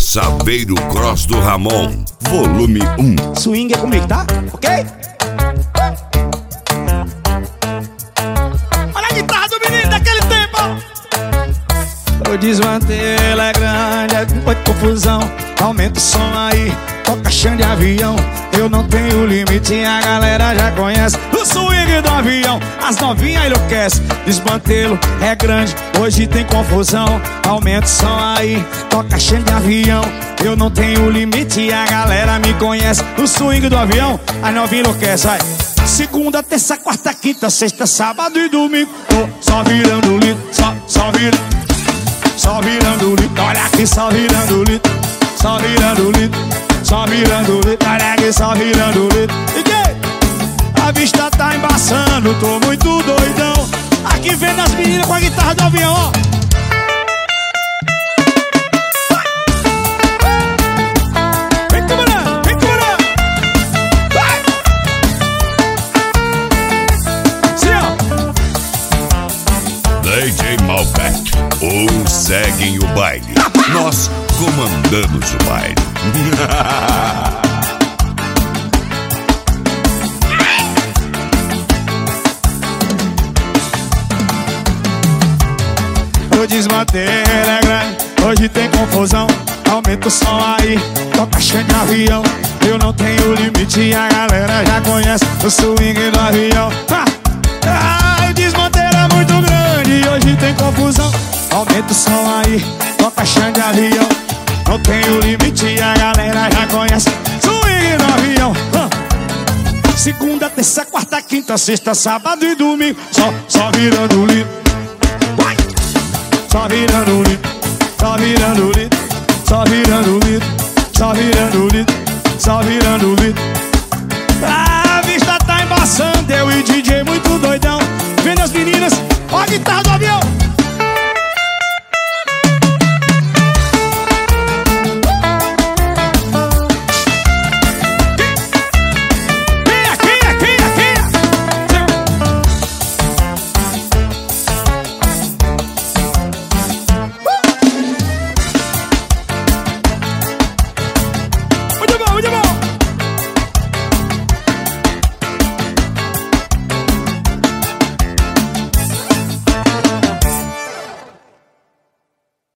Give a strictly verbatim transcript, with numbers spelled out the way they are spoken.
Saveiro Cross do Ramon, volume um. Swing é comigo, tá? Ok? Olha a guitarra do menino daquele tempo. O desmantelo é grande, é muita confusão. Aumenta o som aí, toca chão de avião. Eu não tenho limite, a galera já conhece o swing do avião. As novinhas enlouquecem, desmantelo é grande, hoje tem confusão. Aumenta o som aí, toca chão de avião. Eu não tenho limite, a galera me conhece o swing do avião. As novinhas enlouquecem, vai. Segunda, terça, quarta, quinta, sexta, sábado e domingo. Tô só virando litro, só, só virando. Só virando litro, olha aqui, só virando litro. Só virando litro, só virando litro. Olha aqui, só virando litro. E que? A vista tá embaçando, tô muito doidão. Aqui vendo as meninas com a guitarra do avião, ó. Vem comandando, vem comandando. Vai! Sim, ó. D J Malbec, ou seguem o baile. Nós comandamos o baile. O desmantelo é grande, hoje tem confusão. Aumenta o som aí, toca chão de avião. Eu não tenho limite, a galera já conhece o swing do avião. Ah, ah, o desmantelo é muito grande, hoje tem confusão. Aumenta o som aí, toca chão de avião. Não tenho limite, a galera já conhece swing do avião. Ah. Segunda, terça, quarta, quinta, sexta, sábado e domingo. Só, só virando litro. Só virando litro, só virando litro, só virando litro, só virando litro, só virando litro. A vista tá embaçando, eu e D J muito doidão. Vendo as meninas, ó a guitarra do